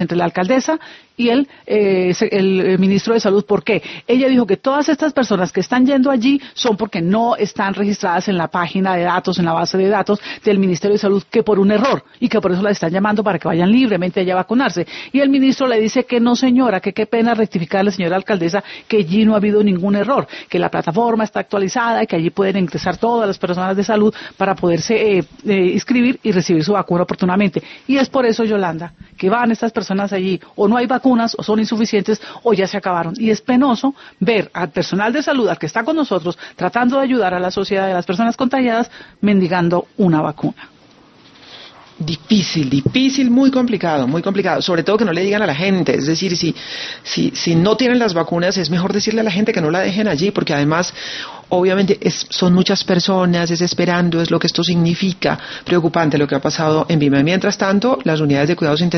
entre la alcaldesa y el ministro de Salud. ¿Por qué? Ella dijo que todas estas personas que están yendo allí son porque no están registradas en la página de datos, en la base de datos del Ministerio de Salud, que por un error, y que por eso la están llamando para que vayan libremente allá a vacunarse. Y el ministro le dice que no, señora, que qué pena rectificarle, señora alcaldesa, que allí no ha habido ningún error, que la plataforma está actualizada y que allí pueden ingresar todas las personas de salud para poderse inscribir y recibir su vacuna oportunamente. Y es por eso, Yolanda, que van estas personas allí, o no hay vacunas, o son insuficientes, o ya se acabaron. Y es penoso ver al personal de salud, al que está con nosotros, tratando de ayudar a la sociedad de las personas contagiadas, mendigando una vacuna. Difícil, muy complicado, sobre todo que no le digan a la gente, es decir, si no tienen las vacunas es mejor decirle a la gente que no la dejen allí, porque además obviamente son muchas personas, es esperando, es lo que esto significa, preocupante lo que ha pasado en Vime. Mientras tanto, las unidades de cuidados intensivos